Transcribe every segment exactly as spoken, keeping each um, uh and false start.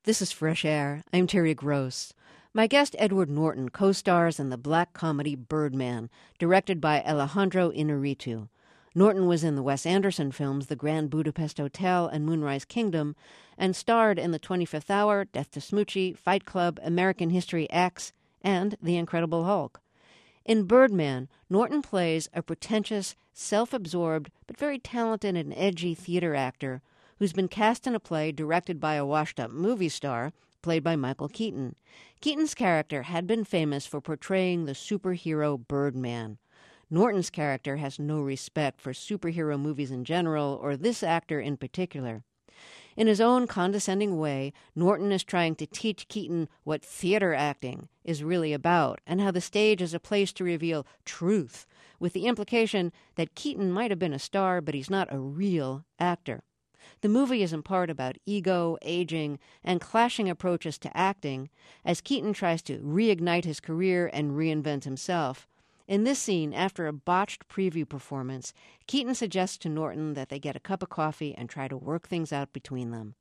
This is Fresh Air. I'm Terry Gross. My guest Edward Norton co-stars in the black comedy Birdman, directed by Alejandro Inarritu. Norton was in the Wes Anderson films The Grand Budapest Hotel and Moonrise Kingdom, and starred in The twenty-fifth Hour, Death to Smoochy, Fight Club, American History X, and The Incredible Hulk. In Birdman, Norton plays a pretentious, self-absorbed, but very talented and edgy theater actor who's been cast in a play directed by a washed-up movie star, played by Michael Keaton. Keaton's character had been famous for portraying the superhero Birdman. Norton's character has no respect for superhero movies in general, or this actor in particular. In his own condescending way, Norton is trying to teach Keaton what theater acting is really about, and how the stage is a place to reveal truth, with the implication that Keaton might have been a star, but he's not a real actor. The movie is in part about ego, aging, and clashing approaches to acting, as Keaton tries to reignite his career and reinvent himself. In this scene, after a botched preview performance, Keaton suggests to Norton that they get a cup of coffee and try to work things out between them.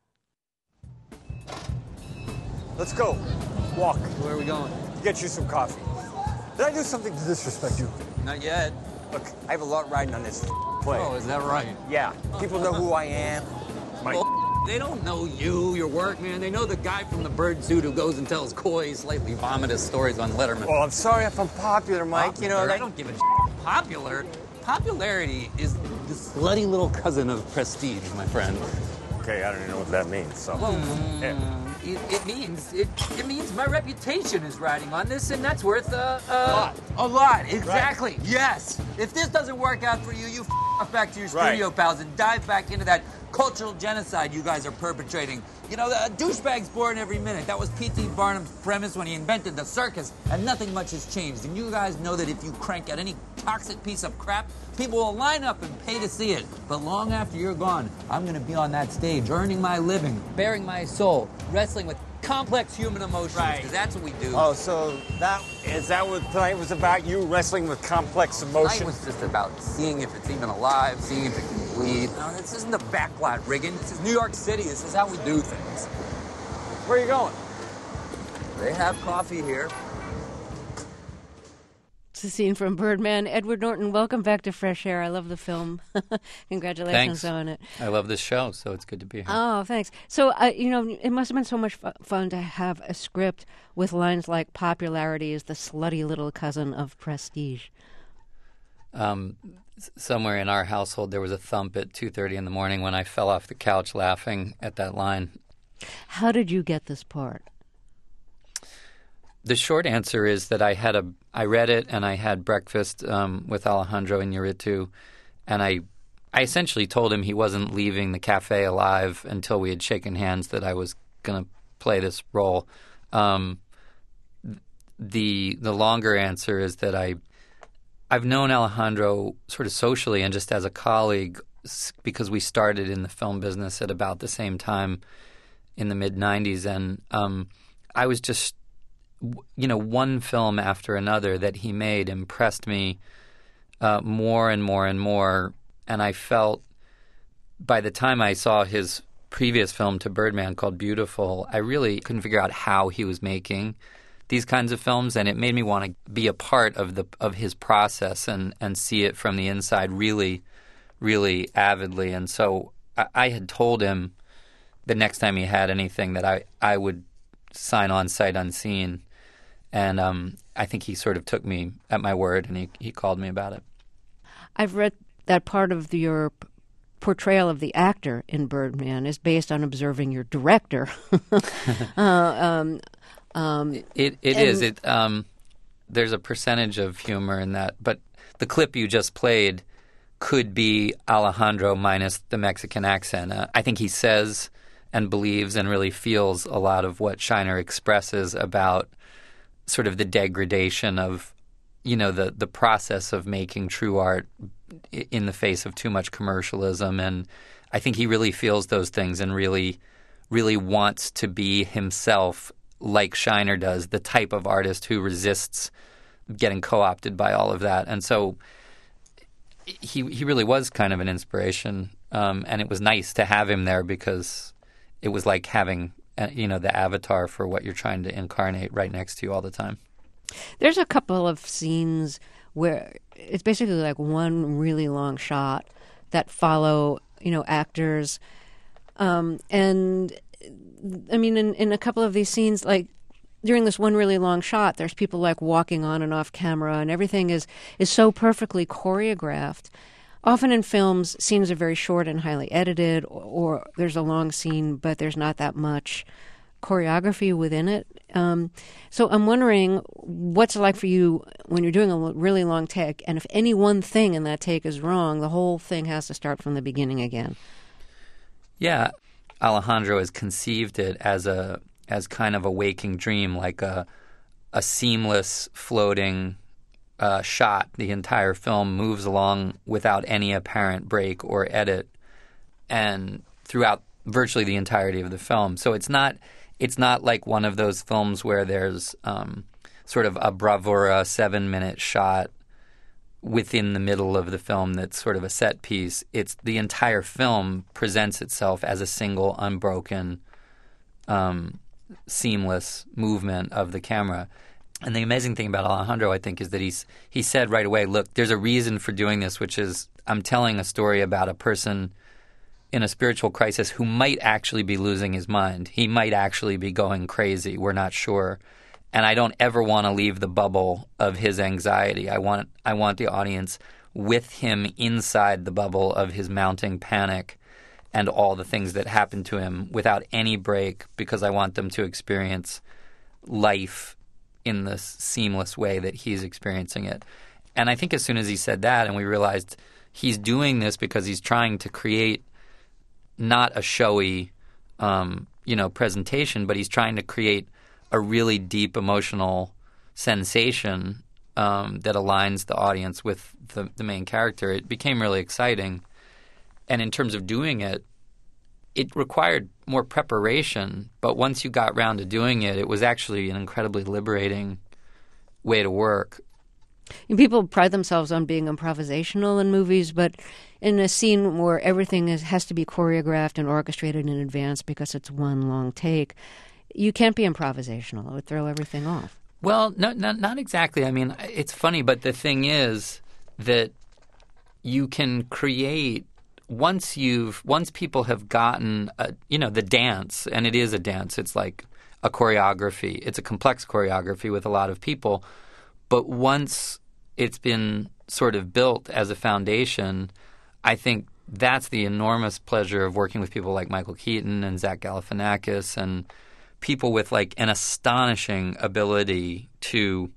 Let's go. Walk. Where are we going? Get you some coffee. Did I do something to disrespect you? Not yet. Look, I have a lot riding on this play. Oh, is that right? Yeah. People know who I am. My... Well, they don't know you, your work, man. They know the guy from the bird suit who goes and tells coy, slightly vomitous stories on Letterman. Well, I'm sorry if I'm popular, Mike. Popular? You know, I that... don't give a shit. Popular? Popularity is the slutty little cousin of prestige, my friend. Okay, I don't even know what that means, so... Well, yeah. It, it means it, it means my reputation is riding on this, and that's worth uh, uh, a lot. A lot, exactly. Right. Yes. If this doesn't work out for you, you f off back to your Right. studio pals and dive back into that cultural genocide you guys are perpetrating. You know, a douchebag's born every minute. That was P T Barnum's premise when he invented the circus, and nothing much has changed. And you guys know that if you crank out any toxic piece of crap, people will line up and pay to see it. But long after you're gone, I'm going to be on that stage, earning my living, bearing my soul, wrestling with complex human emotions, because Right. that's what we do. Oh, so that is that what tonight was about? You wrestling with complex Tonight emotions? was just about seeing if it's even alive, seeing if it can bleed. No, this isn't the backlot rigging. This is New York City. This is how we do things. Where are you going? They have coffee here. It's a scene from Birdman. Edward Norton, welcome back to Fresh Air. I love the film. Congratulations Thanks. on it. I love this show, so it's good to be here. Oh, thanks. So, uh, you know, it must have been so much fu- fun to have a script with lines like "Popularity is the slutty little cousin of prestige." Um, s- somewhere in our household, there was a thump at two thirty in the morning when I fell off the couch laughing at that line. How did you get this part? The short answer is that I had a I read it and I had breakfast um, with Alejandro Inarritu, and I I essentially told him he wasn't leaving the cafe alive until we had shaken hands, that I was going to play this role. Um, the the longer answer is that I I've known Alejandro sort of socially and just as a colleague, s- because we started in the film business at about the same time in the mid nineties, and um, I was just you know, one film after another that he made impressed me uh, more and more and more. And I felt by the time I saw his previous film to Birdman called Beautiful, I really couldn't figure out how he was making these kinds of films. And it made me want to be a part of the of his process and, and see it from the inside really, really avidly. And so I, I had told him the next time he had anything that I, I would sign on sight unseen. And um, I think he sort of took me at my word, and he, he called me about it. I've read that part of the, your p- portrayal of the actor in Birdman is based on observing your director. uh, um, um, it it and- is. It um, there's a percentage of humor in that, but the clip you just played could be Alejandro minus the Mexican accent. Uh, I think he says and believes and really feels a lot of what Shiner expresses about sort of the degradation of, you know, the, the process of making true art in the face of too much commercialism. And I think he really feels those things and really, really wants to be himself like Shiner does, the type of artist who resists getting co-opted by all of that. And so he he really was kind of an inspiration. Um, and it was nice to have him there because it was like having uh, you know, the avatar for what you're trying to incarnate right next to you all the time. There's a couple of scenes where it's basically like one really long shot that follow, you know, actors. Um, and, I mean, in, in a couple of these scenes, like, during this one really long shot, there's people, like, walking on and off camera, and everything is, is so perfectly choreographed. Often in films, scenes are very short and highly edited, or, or there's a long scene, but there's not that much choreography within it. Um, so I'm wondering what's it like for you when you're doing a really long take, and if any one thing in that take is wrong, the whole thing has to start from the beginning again. Yeah, Alejandro has conceived it as a as kind of a waking dream, like a a seamless floating uh, shot. The entire film moves along without any apparent break or edit, and throughout virtually the entirety of the film. So it's not it's not like one of those films where there's um, sort of a bravura seven-minute shot within the middle of the film that's sort of a set piece. It's the entire film presents itself as a single, unbroken, um, seamless movement of the camera. And the amazing thing about Alejandro, I think, is that he's he said right away, look, there's a reason for doing this, which is I'm telling a story about a person in a spiritual crisis who might actually be losing his mind. He might actually be going crazy. We're not sure. And I don't ever want to leave the bubble of his anxiety. I want I want the audience with him inside the bubble of his mounting panic and all the things that happen to him without any break, because I want them to experience life in this seamless way that he's experiencing it. And I think as soon as he said that, and we realized he's doing this because he's trying to create not a showy, um, you know, presentation, but he's trying to create a really deep emotional sensation um, that aligns the audience with the, the main character. It became really exciting. And in terms of doing it, it required more preparation. But once you got around to doing it, it was actually an incredibly liberating way to work. And people pride themselves on being improvisational in movies, but in a scene where everything is, has to be choreographed and orchestrated in advance because it's one long take, you can't be improvisational. It would throw everything off. Well, no, no, not exactly. I mean, it's funny, but the thing is that you can create once you've once people have gotten a, you know, the dance, and it is a dance. It's like a choreography. It's a complex choreography with a lot of people. But once it's been sort of built as a foundation, I think that's the enormous pleasure of working with people like Michael Keaton and Zach Galifianakis and people with like an astonishing ability to,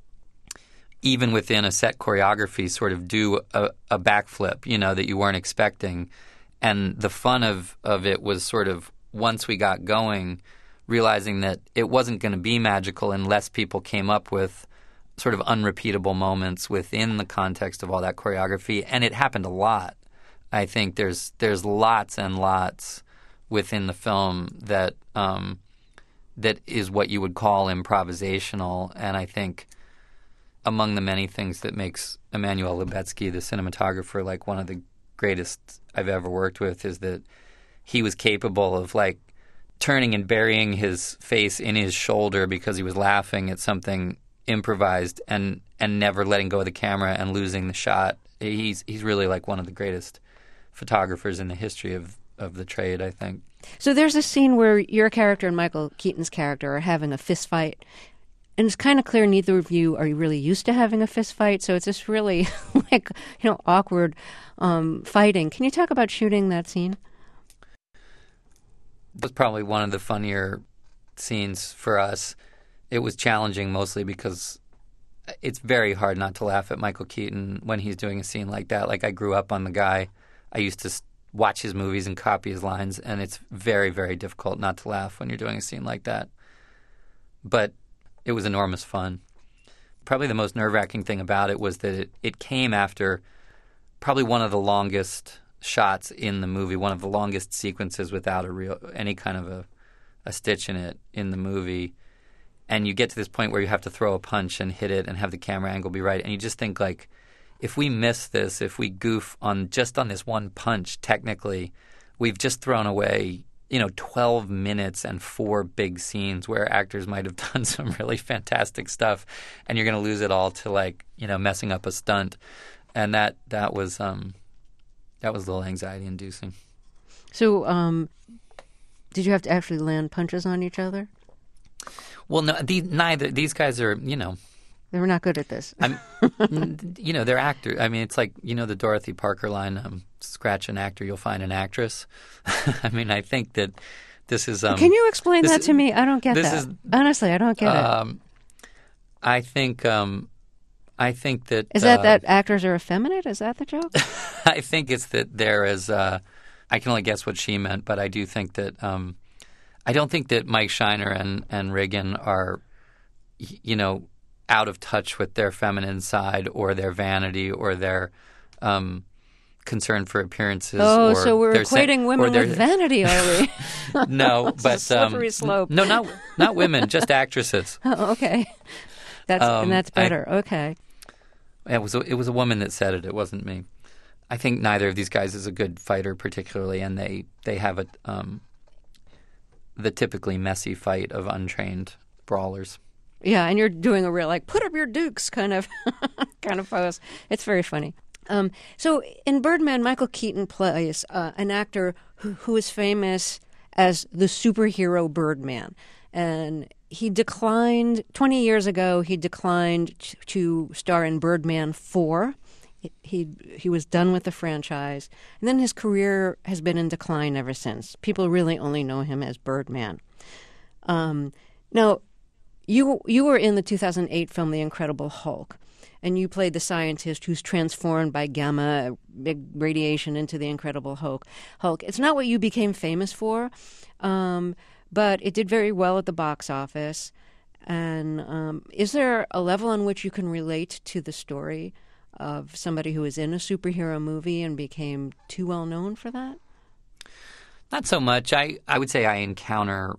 even within a set choreography, sort of do a, a backflip, you know, that you weren't expecting. And the fun of, of it was sort of once we got going, realizing that it wasn't going to be magical unless people came up with sort of unrepeatable moments within the context of all that choreography. And it happened a lot. I think there's there's lots and lots within the film that um, that is what you would call improvisational. And I think among the many things that makes Emmanuel Lubezki, the cinematographer, like one of the greatest I've ever worked with, is that he was capable of like turning and burying his face in his shoulder because he was laughing at something improvised and, and never letting go of the camera and losing the shot. He's he's really like one of the greatest photographers in the history of, of the trade, I think. So there's a scene where your character and Michael Keaton's character are having a fist fight. And it's kind of clear neither of you are really used to having a fist fight. So it's just really like, you know, awkward um, fighting. Can you talk about shooting that scene? It was probably one of the funnier scenes for us. It was challenging mostly because it's very hard not to laugh at Michael Keaton when he's doing a scene like that. Like, I grew up on the guy. I used to watch his movies and copy his lines, and it's very, very difficult not to laugh when you're doing a scene like that. But it was enormous fun. Probably the most nerve-wracking thing about it was that it, it came after probably one of the longest shots in the movie, one of the longest sequences without a real any kind of a, a stitch in it in the movie. And you get to this point where you have to throw a punch and hit it and have the camera angle be right. And you just think, like, if we miss this, if we goof on just on this one punch, technically, we've just thrown away, you know, twelve minutes and four big scenes where actors might have done some really fantastic stuff, and you're going to lose it all to, like, you know, messing up a stunt. And that that was um, that was a little anxiety-inducing. So, um, did you have to actually land punches on each other? Well, no, the, neither. These guys are, you know, They were not good at this. I'm, you know, they're actors. I mean, it's like, you know, the Dorothy Parker line, um, scratch an actor, you'll find an actress. I mean, I think that this is... Um, Can you explain that is, to me? I don't get that. Is, Honestly, I don't get um, it. I think... Um, I think that... Is that uh, that actors are effeminate? Is that the joke? I think it's that there is... Uh, I can only guess what she meant, but I do think that... Um, I don't think that Mike Shiner and, and Regan are, you know... out of touch with their feminine side or their vanity or their um, concern for appearances. Oh, or so we're equating sen- women their... with vanity, are we? No, but it's a slippery um, slope. No, not not women, just actresses. Oh, okay, that's um, and that's better. I, okay, it was a, it was a woman that said it. It wasn't me. I think neither of these guys is a good fighter, particularly, and they they have a um, the typically messy fight of untrained brawlers. Yeah, and you're doing a real, like, put up your dukes kind of kind of pose. It's very funny. Um, so in Birdman, Michael Keaton plays uh, an actor who, who is famous as the superhero Birdman. And he declined, twenty years ago, he declined t- to star in Birdman four. He he was done with the franchise. And then his career has been in decline ever since. People really only know him as Birdman. Um, now... You you were in the two thousand eight film The Incredible Hulk, and you played the scientist who's transformed by gamma big radiation into the Incredible Hulk. Hulk. It's not what you became famous for, um, but it did very well at the box office. And um, is there a level on which you can relate to the story of somebody who was in a superhero movie and became too well known for that? Not so much. I, I would say I encounter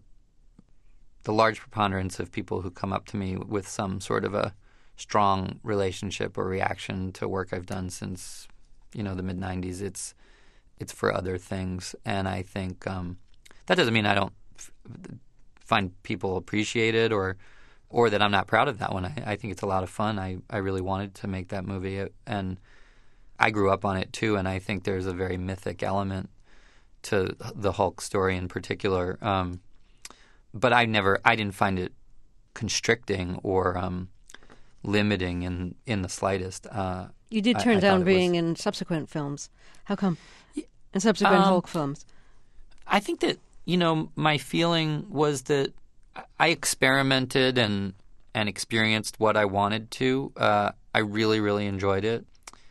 the large preponderance of people who come up to me with some sort of a strong relationship or reaction to work I've done since, you know, the mid nineties. It's it's for other things, and I think um, that doesn't mean I don't f- find people appreciate it or or that I'm not proud of that one. I, I think it's a lot of fun. I, I really wanted to make that movie, and I grew up on it too, and I think there's a very mythic element to the Hulk story in particular. Um, But I never, I didn't find it constricting or um, limiting in, in the slightest. Uh, you did turn I, I down being was, in subsequent films. How come? In subsequent um, Hulk films. I think that, you know, my feeling was that I experimented and and experienced what I wanted to. Uh, I really, really enjoyed it.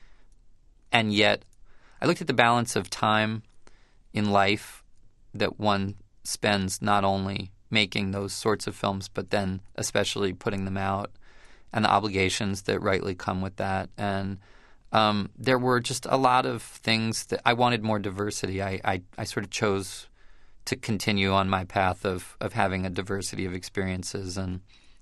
And yet, I looked at the balance of time in life that one spends not only making those sorts of films, but then especially putting them out, and the obligations that rightly come with that. And um, there were just a lot of things that I wanted more diversity. I, I, I sort of chose to continue on my path of, of having a diversity of experiences. And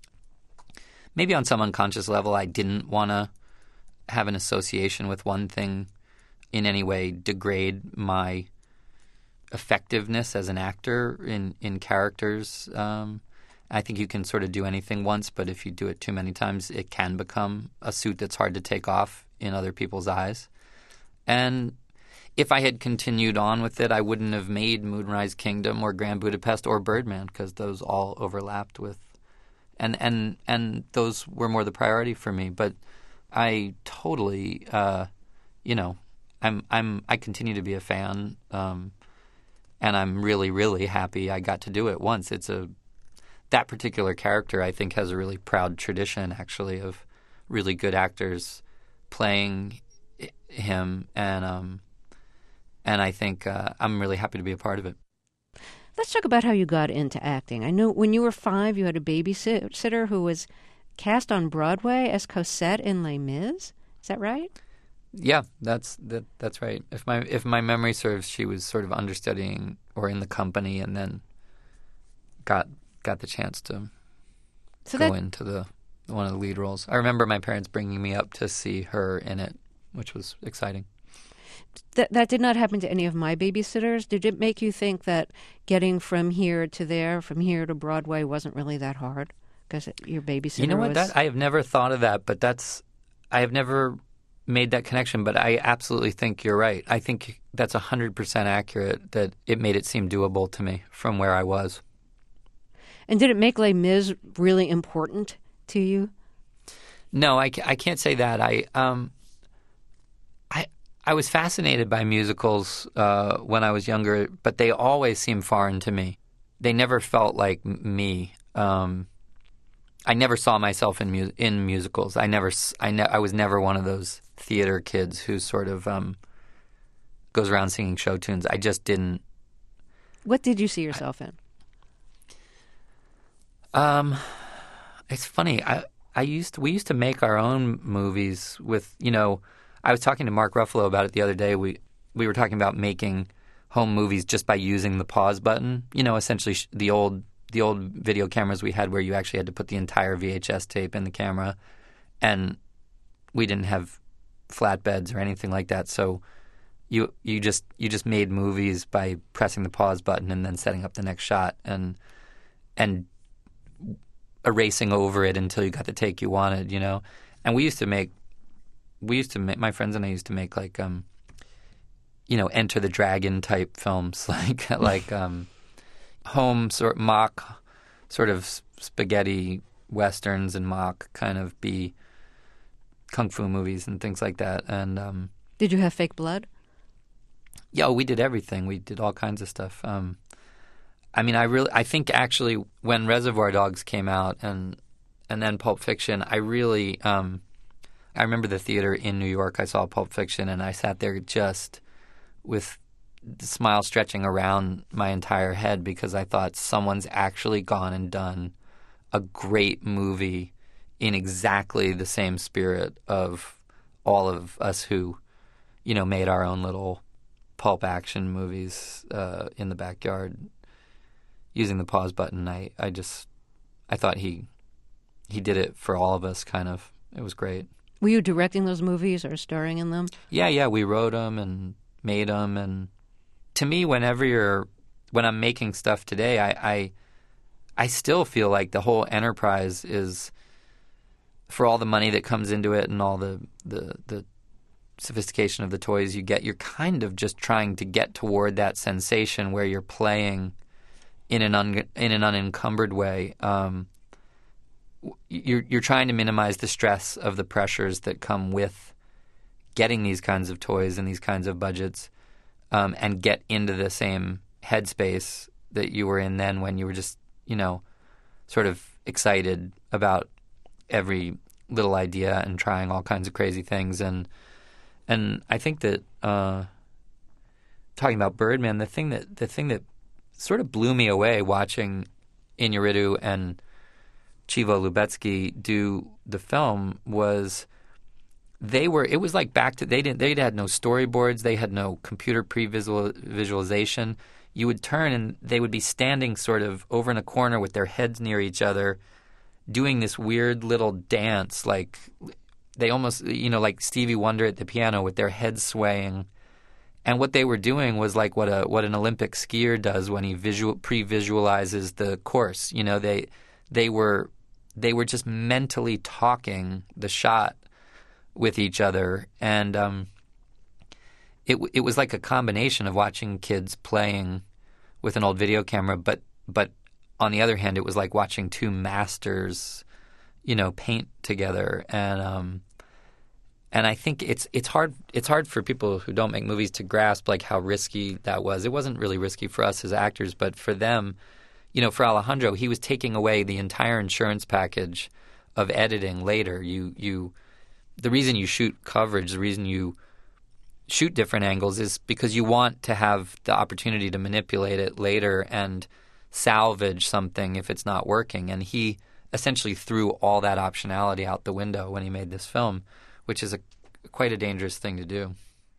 maybe on some unconscious level, I didn't want to have an association with one thing in any way degrade my effectiveness as an actor in, in characters. Um, I think you can sort of do anything once, but if you do it too many times, it can become a suit that's hard to take off in other people's eyes. And if I had continued on with it, I wouldn't have made Moonrise Kingdom or Grand Budapest or Birdman, because those all overlapped with, and and and those were more the priority for me. But I totally, uh, you know, I'm I'm I continue to be a fan. Um, And I'm really, really happy I got to do it once. It's a that particular character, I think, has a really proud tradition, actually, of really good actors playing him, and um, and I think uh, I'm really happy to be a part of it. Let's talk about how you got into acting. I know when you were five, you had a babysitter who was cast on Broadway as Cosette in Les Mis. Is that right? Yeah, that's that, that's right. If my if my memory serves, she was sort of understudying or in the company, and then got got the chance to so go that, into the one of the lead roles. I remember my parents bringing me up to see her in it, which was exciting. That that did not happen to any of my babysitters. Did it make you think that getting from here to there, from here to Broadway, wasn't really that hard? Because your babysitter You know what? was... That I have never thought of that, but that's I have never made that connection. But I absolutely think you're right. I think that's one hundred percent accurate, that it made it seem doable to me from where I was. And did it make Les Mis really important to you? No, I, ca- I can't say that. I um, I I was fascinated by musicals uh, when I was younger, but they always seemed foreign to me. They never felt like m- me. Um, I never saw myself in mu- in musicals. I never s- I, ne- I was never one of those theater kids who sort of um, goes around singing show tunes. I just didn't. What did you see yourself in? Um, it's funny. I I used to, we used to make our own movies with, you know, I was talking to Mark Ruffalo about it the other day. We we were talking about making home movies just by using the pause button. You know, essentially sh- the old the old video cameras we had where you actually had to put the entire V H S tape in the camera, and we didn't have flatbeds or anything like that. So you you just you just made movies by pressing the pause button and then setting up the next shot and and erasing over it until you got the take you wanted, you know. And we used to make, we used to make, my friends and I used to make like, um, you know, Enter the Dragon type films, like like um, home sort mock, sort of spaghetti westerns and mock kind of B kung fu movies and things like that. And um, Did you have fake blood? yeah, we did everything. We did all kinds of stuff. Um, I mean, I really, I think actually when Reservoir Dogs came out and and then Pulp Fiction, I really, um, I remember the theater in New York. I saw Pulp Fiction and I sat there just with the smile stretching around my entire head because I thought someone's actually gone and done a great movie in exactly the same spirit of all of us who, you know, made our own little pulp action movies uh, in the backyard. Using the pause button, I, I just, I thought he, he did it for all of us. Kind of, it was great. Were you directing those movies or starring in them? Yeah, yeah, we wrote them and made them, and to me, whenever you're, when I'm making stuff today, I, I, I still feel like the whole enterprise is, for all the money that comes into it and all the the the sophistication of the toys you get, you're kind of just trying to get toward that sensation where you're playing in an un, in an unencumbered way. Um, you're you're trying to minimize the stress of the pressures that come with getting these kinds of toys and these kinds of budgets, um, and get into the same headspace that you were in then when you were just, you know, sort of excited about every little idea and trying all kinds of crazy things. And and I think that uh, talking about Birdman, the thing that the thing that sort of blew me away watching Iñárritu and Chivo Lubetzky do the film was they were it was like back to they didn't they had no storyboards, they had no computer pre-visual visualization. You would turn and they would be standing sort of over in a corner with their heads near each other doing this weird little dance, like they almost, you know, like Stevie Wonder at the piano with their heads swaying. And what they were doing was like what a what an Olympic skier does when he visual pre-visualizes the course. You know, they they were they were just mentally talking the shot with each other, and um, it it was like a combination of watching kids playing with an old video camera, but but on the other hand, it was like watching two masters, you know, paint together. And um, And I think it's it's hard it's hard for people who don't make movies to grasp like how risky that was. It wasn't really risky for us as actors, but for them, you know, for Alejandro, he was taking away the entire insurance package of editing later. You you the reason you shoot coverage, the reason you shoot different angles is because you want to have the opportunity to manipulate it later and salvage something if it's not working. And he essentially threw all that optionality out the window when he made this film, which is a quite a dangerous thing to do.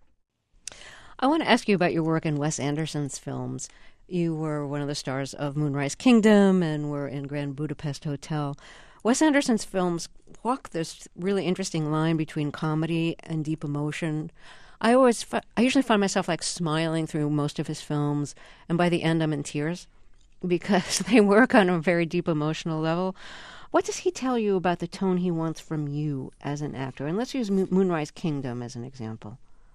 I want to ask you about your work in Wes Anderson's films. You were one of the stars of Moonrise Kingdom and were in Grand Budapest Hotel. Wes Anderson's films walk this really interesting line between comedy and deep emotion. I always, fi- I usually find myself like smiling through most of his films, and by the end I'm in tears because they work on a very deep emotional level. What does he tell you about the tone he wants from you as an actor? And let's use Mo- Moonrise Kingdom as an example.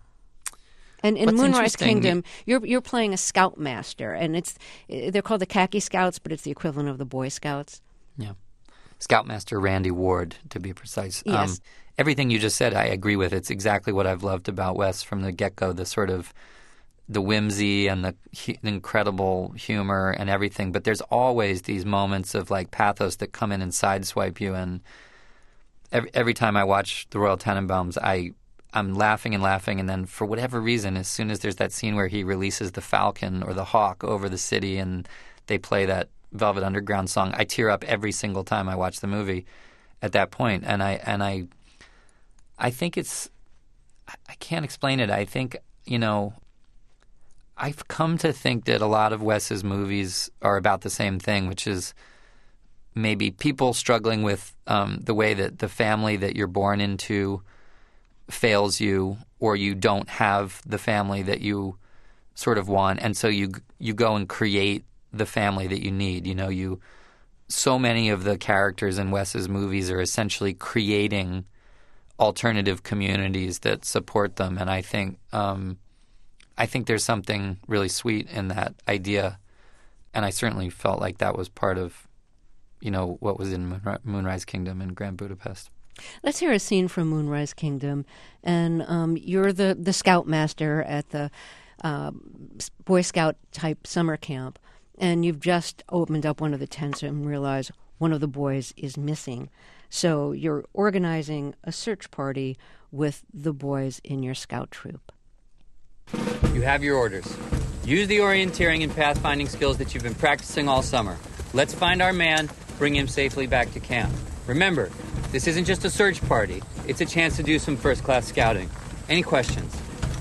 And in What's Moonrise interesting- Kingdom, you're you're playing a scoutmaster, and it's they're called the Khaki Scouts, but it's the equivalent of the Boy Scouts. Yeah. Scoutmaster Randy Ward, to be precise. Yes. Everything you just said, I agree with. It's exactly what I've loved about Wes from the get-go, the sort of the whimsy and the hu- incredible humor and everything. But there's always these moments of like pathos that come in and sideswipe you. And every, every time I watch The Royal Tenenbaums, I, I'm laughing and laughing. And then for whatever reason, as soon as there's that scene where he releases the falcon or the hawk over the city and they play that Velvet Underground song, I tear up every single time I watch the movie at that point. And I and I I think it's I can't explain it. I think, you know, I've come to think that a lot of Wes's movies are about the same thing, which is maybe people struggling with um, the way that the family that you're born into fails you, or you don't have the family that you sort of want, and so you you go and create the family that you need. You know, you so many of the characters in Wes's movies are essentially creating alternative communities that support them, and I think um, I think there's something really sweet in that idea, and I certainly felt like that was part of, you know, what was in Moonri- Moonrise Kingdom and Grand Budapest. Let's hear a scene from Moonrise Kingdom, and um, you're the the scoutmaster at the uh, Boy Scout type summer camp. And you've just opened up one of the tents and realize one of the boys is missing. So you're organizing a search party with the boys in your scout troop. You have your orders. Use the orienteering and pathfinding skills that you've been practicing all summer. Let's find our man, bring him safely back to camp. Remember, this isn't just a search party. It's a chance to do some first-class scouting. Any questions?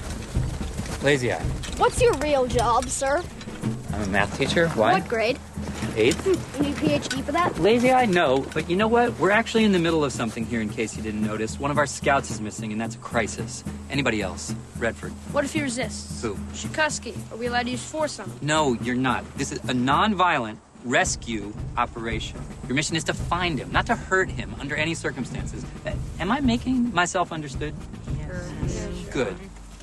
Lazy Eye. What's your real job, sir? I'm a math teacher. Why? What grade? Eighth? You need a P H D for that? Lazy Eye, no. But you know what? We're actually in the middle of something here in case you didn't notice. One of our scouts is missing, and that's a crisis. Anybody else? Redford. What if he resists? Who? Shikuski. Are we allowed to use force on him? No, you're not. This is a non-violent rescue operation. Your mission is to find him, not to hurt him under any circumstances. Uh, Am I making myself understood? Yes. Good.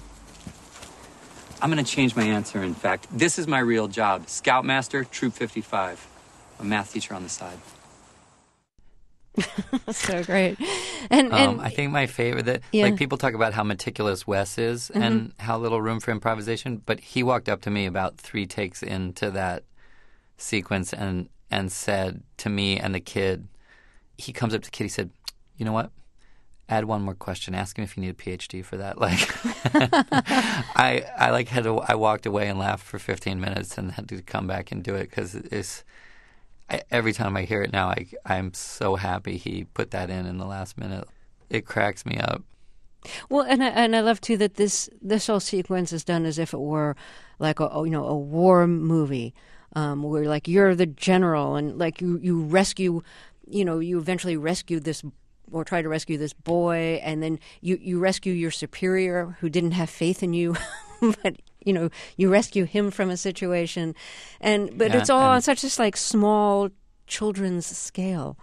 I'm going to change my answer, in fact. This is my real job. Scoutmaster, Troop fifty-five. A math teacher on the side. So great. And, and Um, I think my favorite, that Yeah. like people talk about how meticulous Wes is Mm-hmm. and how little room for improvisation, but he walked up to me about three takes into that sequence and, and said to me and the kid, he comes up to the kid, he said, you know what? Add one more question. Ask him if you need a P H D for that. Like, I I like had to, I walked away and laughed for fifteen minutes and had to come back and do it because it's I, every time I hear it now, I I'm so happy he put that in in the last minute. It cracks me up. well, and I, and I love too that this this whole sequence is done as if it were like a you know a war movie, um, where like you're the general and like you you rescue, you know you eventually rescue this or try to rescue this boy, and then you, you rescue your superior who didn't have faith in you, but you know you rescue him from a situation, and but Yeah, it's all and- on such this like small children's scale.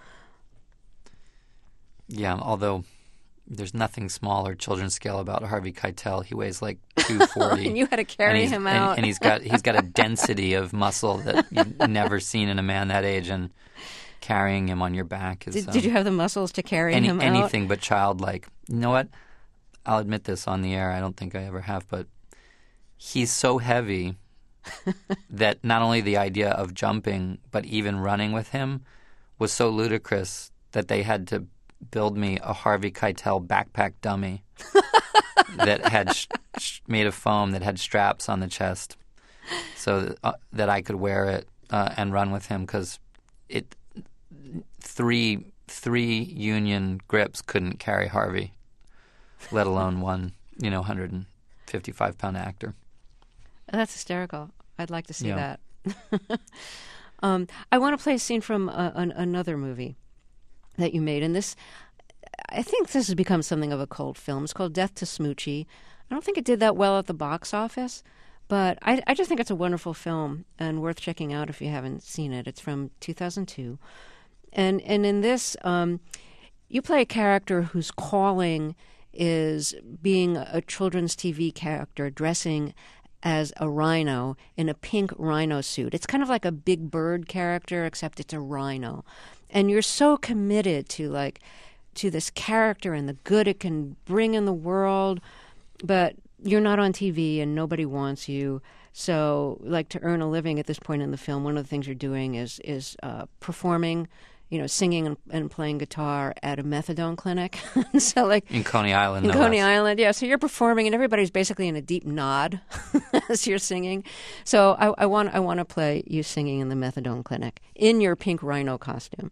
Yeah, although there's nothing small or children's scale about Harvey Keitel. He weighs like two forty. And you had to carry and he's- him and- out. and he's got he's got a density of muscle that you've never seen in a man that age, and carrying him on your back is Did, um, did you have the muscles to carry any, him out? anything but childlike. You know what? I'll admit this on the air. I don't think I ever have, but he's so heavy that not only the idea of jumping, but even running with him was so ludicrous that they had to build me a Harvey Keitel backpack dummy that had sh- sh- made of foam that had straps on the chest, so that, uh, that I could wear it uh, and run with him because it three three Union grips couldn't carry Harvey, let alone one you know one hundred fifty-five pound actor. That's hysterical. I'd like to see Yeah. that. um, I want to play a scene from uh, an, another movie that you made, and this, I think this has become something of a cult film. It's called Death to Smoochie. I don't think it did that well at the box office, but I, I just think it's a wonderful film and worth checking out if you haven't seen it. It's from two thousand two. And, and in this, um, you play a character whose calling is being a children's T V character dressing as a rhino in a pink rhino suit. It's kind of like a Big Bird character, except it's a rhino. And you're so committed to like to this character and the good it can bring in the world, but you're not on T V and nobody wants you. So, like, to earn a living at this point in the film, one of the things you're doing is is uh, performing, you know, singing and, and playing guitar at a methadone clinic. So, like in Coney Island, in no Coney less. Island, yeah. So you're performing, and everybody's basically in a deep nod as you're singing. So I, I want I want to play you singing in the methadone clinic in your pink rhino costume.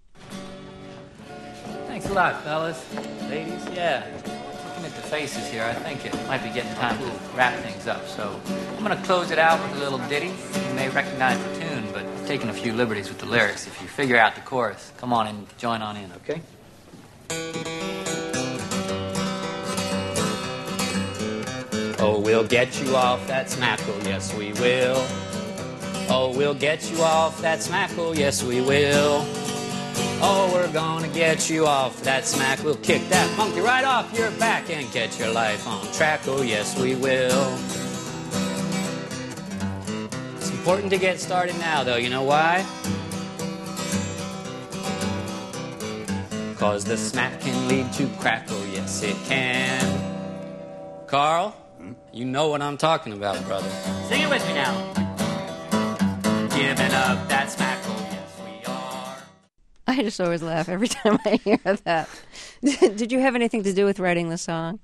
Thanks a lot, fellas. Ladies, yeah. Looking at the faces here, I think it might be getting time to wrap things up. So I'm going to close it out with a little ditty. You may recognize the tune, but I'm taking a few liberties with the lyrics. If you figure out the chorus, come on and join on in, okay? Oh, we'll get you off that smackle, yes we will. Oh, we'll get you off that smackle, yes we will. Oh, we're gonna get you off that smack. We'll kick that monkey right off your back and get your life on track. Oh, yes, we will. It's important to get started now, though. You know why? 'Cause the smack can lead to crack. Oh, yes, it can. Carl, you know what I'm talking about, brother. Sing it with me now. Giving up that smack. I just always laugh every time I hear that. Did you have anything to do with writing the song?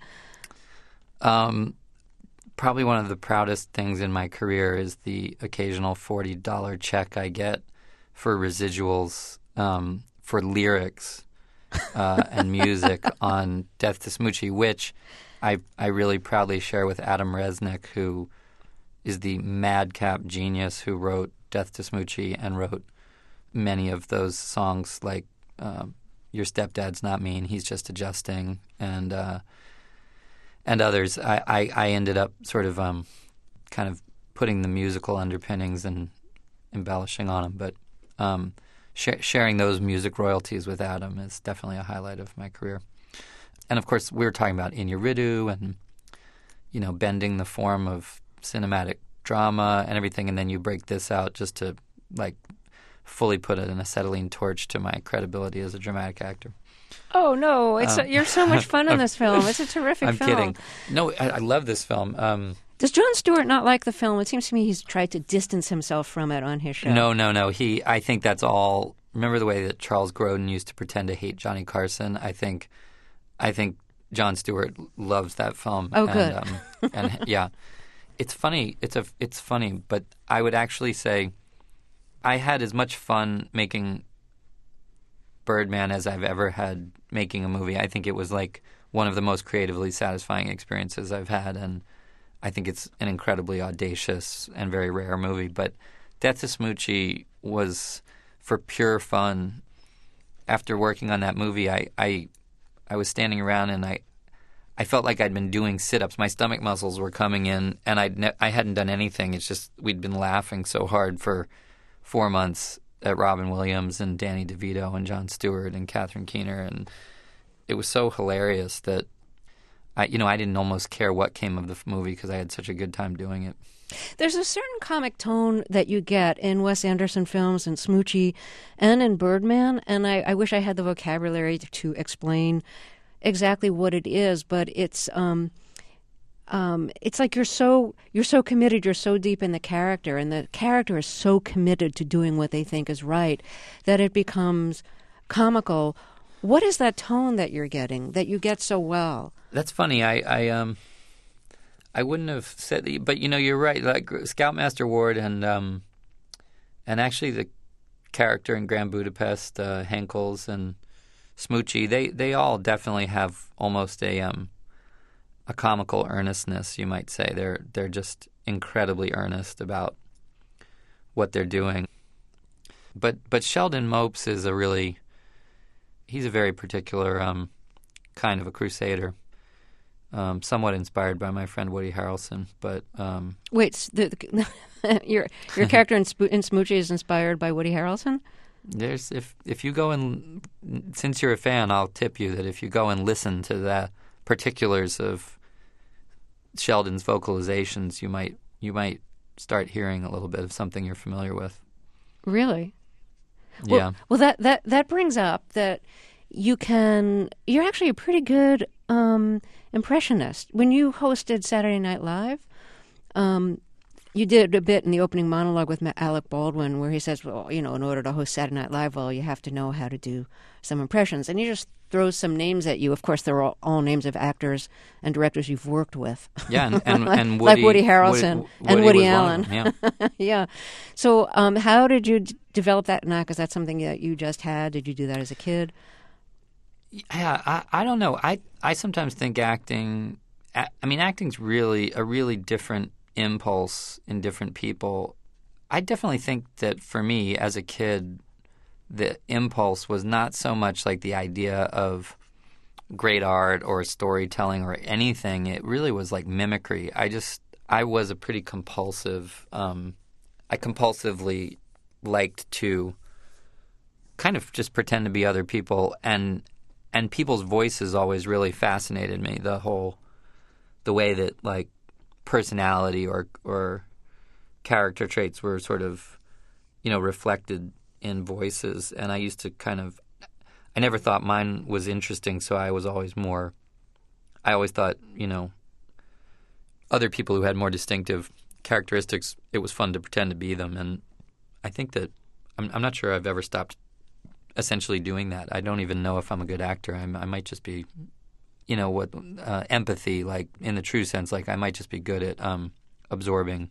Um, probably one of the proudest things in my career is the occasional forty dollars check I get for residuals um, for lyrics uh, and music on Death to Smoochie, which I I really proudly share with Adam Resnick, who is the madcap genius who wrote Death to Smoochie and wrote many of those songs like uh, Your Stepdad's Not Mean, He's Just Adjusting, and uh, and others. I, I, I ended up sort of um, kind of putting the musical underpinnings and embellishing on them, but um, sh- sharing those music royalties with Adam is definitely a highlight of my career. And of course, we were talking about Iñárritu and, you know, bending the form of cinematic drama and everything, and then you break this out just to, like, fully put an acetylene torch to my credibility as a dramatic actor. Oh, no. It's Um, a, you're so much fun in this film. It's a terrific I'm film. kidding. No, I, I love this film. Um, Does Jon Stewart not like the film? It seems to me he's tried to distance himself from it on his show. no, no, no. He. I think that's all. Remember the way that Charles Grodin used to pretend to hate Johnny Carson? I think, I think Jon Stewart loves that film. Oh, and, good. Um, and yeah, it's funny. It's a. It's funny, but I would actually say I had as much fun making Birdman as I've ever had making a movie. I think it was like one of the most creatively satisfying experiences I've had, and I think it's an incredibly audacious and very rare movie. But Death to Smoochie was for pure fun. After working on that movie, I, I, I was standing around and I, I felt like I'd been doing sit-ups. My stomach muscles were coming in, and I'd ne- I hadn't done anything. It's just we'd been laughing so hard for four months at Robin Williams and Danny DeVito and Jon Stewart and Catherine Keener, and it was so hilarious that I, you know, I didn't almost care what came of the f- movie because I had such a good time doing it. There's a certain comic tone that you get in Wes Anderson films and Smoochie and in Birdman, and I, I wish I had the vocabulary to, to explain exactly what it is, but it's um, um, it's like you're so you're so committed, you're so deep in the character, and the character is so committed to doing what they think is right that it becomes comical. What is that tone that you're getting, that you get so well? That's funny. I, I um, I wouldn't have said, but you know, you're right. Like Scoutmaster Ward and um, and actually the character in Grand Budapest, uh, Henkels and Smoochie, they they all definitely have almost a um, a comical earnestness, you might say. They're they're just incredibly earnest about what they're doing. But but Sheldon Mopes is a really he's a very particular um, kind of a crusader. um, somewhat inspired by my friend Woody Harrelson. But um, Wait, s- the, the, your your character in, Sp- in Smoochie is inspired by Woody Harrelson? there's if if you go and since you're a fan, I'll tip you that if you go and listen to the particulars of Sheldon's vocalizations, you might you might start hearing a little bit of something you're familiar with. Really? Yeah. Well, well, that, that, that brings up that you can, you're actually a pretty good um, impressionist. When you hosted Saturday Night Live, um, you did a bit in the opening monologue with Ma- Alec Baldwin where he says, well, you know, in order to host Saturday Night Live, well, you have to know how to do some impressions. And he just throws some names at you. Of course, they're all, all names of actors and directors you've worked with. Yeah, and, and, like, and Woody, like Woody Harrelson Woody, and Woody was one Allen. of them, yeah. Yeah. So um, how did you d- develop that knack? Is that something that you just had? Did you do that as a kid? Yeah, I, I don't know. I, I sometimes think acting, I mean, acting's really a really different impulse in different people. I definitely think that for me as a kid, the impulse was not so much like the idea of great art or storytelling or anything. It really was like mimicry. I just, I was a pretty compulsive, um, I compulsively liked to kind of just pretend to be other people, and and people's voices always really fascinated me. The whole, the way that like personality or or character traits were sort of, you know, reflected in voices. And I used to kind of, I never thought mine was interesting, so I was always more, I always thought, you know, other people who had more distinctive characteristics, it was fun to pretend to be them. And I think that, I'm, I'm not sure I've ever stopped essentially doing that. I don't even know if I'm a good actor. I'm, I might just be, you know, what uh, empathy, like in the true sense, like I might just be good at um, absorbing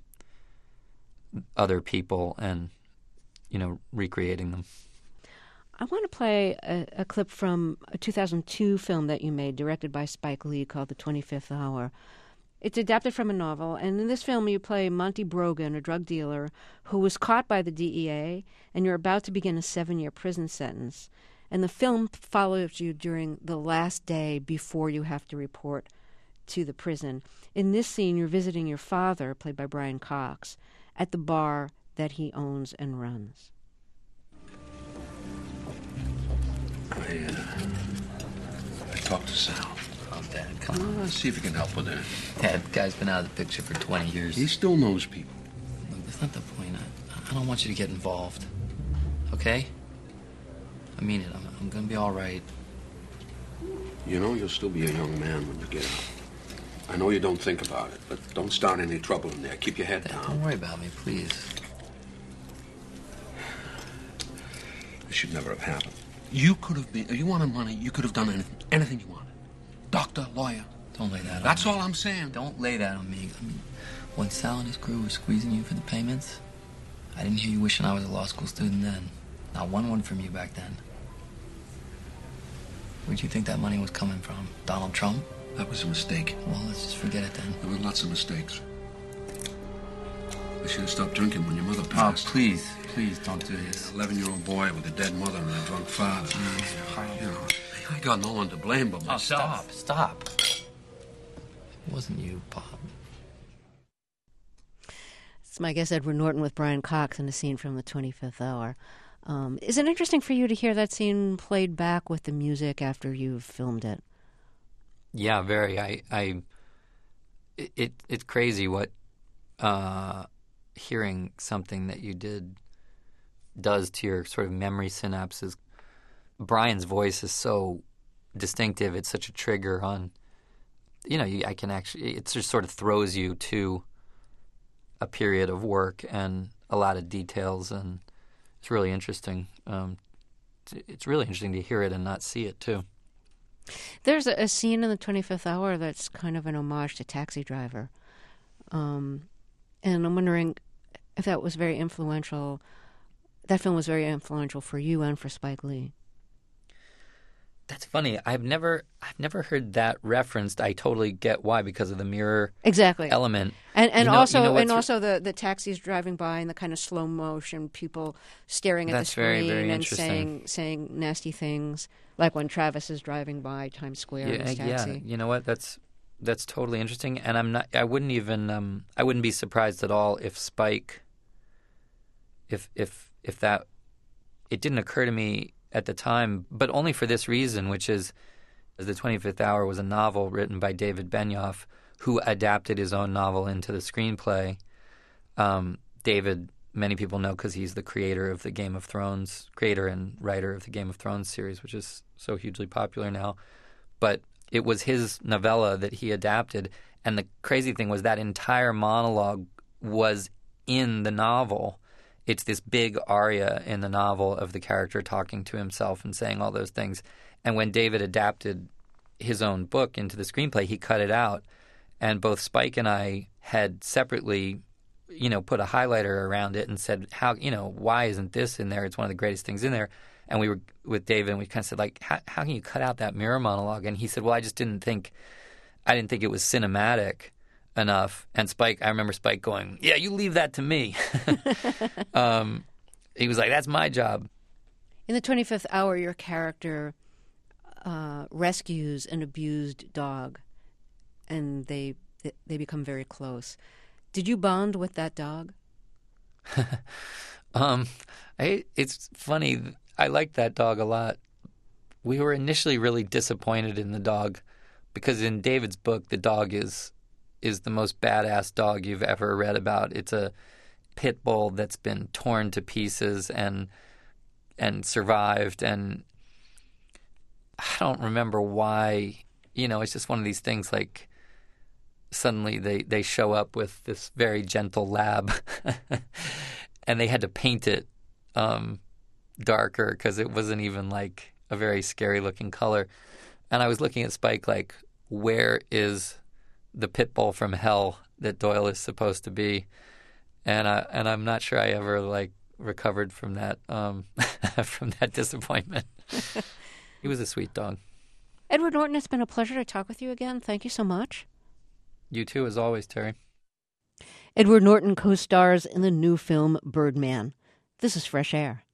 other people and, you know, recreating them. I want to play a, a clip from a two thousand two film that you made, directed by Spike Lee, called The twenty-fifth Hour. It's adapted from a novel, and in this film you play Monty Brogan, a drug dealer who was caught by the D E A, and you're about to begin a seven-year prison sentence. And the film follows you during the last day before you have to report to the prison. In this scene, you're visiting your father, played by Brian Cox, at the bar that he owns and runs. I, uh, I talked to Sal. Oh, Dad, come on. Uh, see if you can help with that. Dad, the guy's been out of the picture for twenty years. He still knows people. Look, that's not the point. I, I don't want you to get involved. Okay? I mean it. I'm, I'm gonna be all right. You know, you'll still be a young man when you get out. I know you don't think about it, but don't start any trouble in there. Keep your head Dad, down. don't worry about me, please. This should never have happened. You could have been, if you wanted money, you could have done anything, anything you wanted. Doctor, lawyer. Don't lay that on That's me. all I'm saying. Don't lay that on me. I mean, when Sal and his crew were squeezing you for the payments, I didn't hear you wishing I was a law school student then. Not one word from you back then. Where'd you think that money was coming from? Donald Trump? That was a mistake. Well, let's just forget it then. There were lots of mistakes. I should have stopped drinking when your mother Oh, passed. please, please don't do this. eleven-year-old boy with a dead mother and a drunk father. You know, I got no one to blame but Oh, myself. stop, stop. It wasn't you, Bob. It's my guest, Edward Norton, with Brian Cox in a scene from The twenty-fifth Hour. Um, is it interesting for you to hear that scene played back with the music after you've filmed it? Yeah, very. I, I, it, it it's crazy what uh, hearing something that you did does to your sort of memory synapses. Brian's voice is so distinctive; it's such a trigger on. You know, you, I can actually. It just sort of throws you to a period of work and a lot of details, and it's really interesting. Um, it's, it's really interesting to hear it and not see it too. There's a, a scene in The twenty-fifth Hour that's kind of an homage to Taxi Driver. Um, and I'm wondering if that was very influential, that film was very influential for you and for Spike Lee. That's funny. I've never I've never heard that referenced. I totally get why, because of the mirror exactly element. And and You know- also you know and what's- also the, the taxis driving by and the kind of slow motion, people staring at That's the screen very, very and interesting. saying saying nasty things, like when Travis is driving by Times Square in Yeah, his yeah. taxi. You know what? That's that's totally interesting, and I'm not. I wouldn't even. Um, I wouldn't be surprised at all if Spike. If if if that, it didn't occur to me at the time, but only for this reason, which is, The twenty-fifth Hour was a novel written by David Benioff, who adapted his own novel into the screenplay. Um, David, many people know because he's the creator of the Game of Thrones, creator and writer of the Game of Thrones series, which is so hugely popular now. But it was his novella that he adapted, and the crazy thing was that entire monologue was in the novel. It's this big aria in the novel of the character talking to himself and saying all those things. And when David adapted his own book into the screenplay, he cut it out. And both Spike and I had separately, you know, put a highlighter around it and said, how, you know, why isn't this in there? It's one of the greatest things in there. And we were with David, and we kind of said, like, how, how can you cut out that mirror monologue? And he said, well, I just didn't think, I didn't think it was cinematic enough. And Spike, I remember Spike going, yeah, you leave that to me. um, he was like, that's my job. In The twenty-fifth Hour, your character uh, rescues an abused dog, and they they become very close. Did you bond with that dog? um, I, it's funny. I liked that dog a lot. We were initially really disappointed in the dog because in David's book, the dog is is the most badass dog you've ever read about. It's a pit bull that's been torn to pieces and and survived. And I don't remember why. You know, it's just one of these things like suddenly they, they show up with this very gentle lab and they had to paint it um, darker because it wasn't even like a very scary looking color. And I was looking at Spike like, where is the pit bull from hell that Doyle is supposed to be? And I, and I'm not sure I ever like recovered from that um, from that disappointment. He was a sweet dog. Edward Norton, it's been a pleasure to talk with you again. Thank you so much. You too, as always, Terry. Edward Norton co-stars in the new film Birdman. This is Fresh Air.